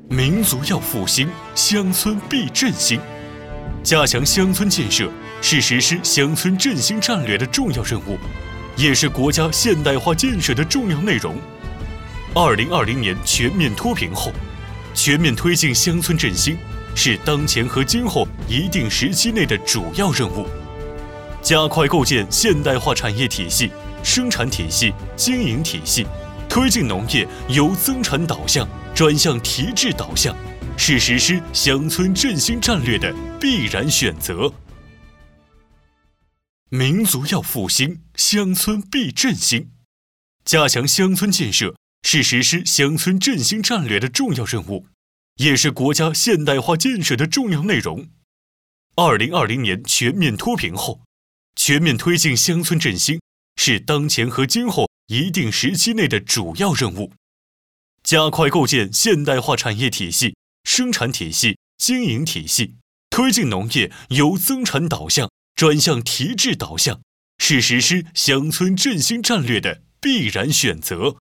民族要复兴，乡村必振兴。加强乡村建设是实施乡村振兴战略的重要任务，也是国家现代化建设的重要内容。2020年全面脱贫后，全面推进乡村振兴是当前和今后一定时期内的主要任务。加快构建现代化产业体系、生产体系、经营体系，推进农业由增产导向转向提质导向，是实施乡村振兴战略的必然选择。民族要复兴，乡村必振兴。加强乡村建设是实施乡村振兴战略的重要任务，也是国家现代化建设的重要内容。2020年全面脱贫后，全面推进乡村振兴是当前和今后一定时期内的主要任务。加快构建现代化产业体系、生产体系、经营体系，推进农业由增产导向转向提质导向，是实施乡村振兴战略的必然选择。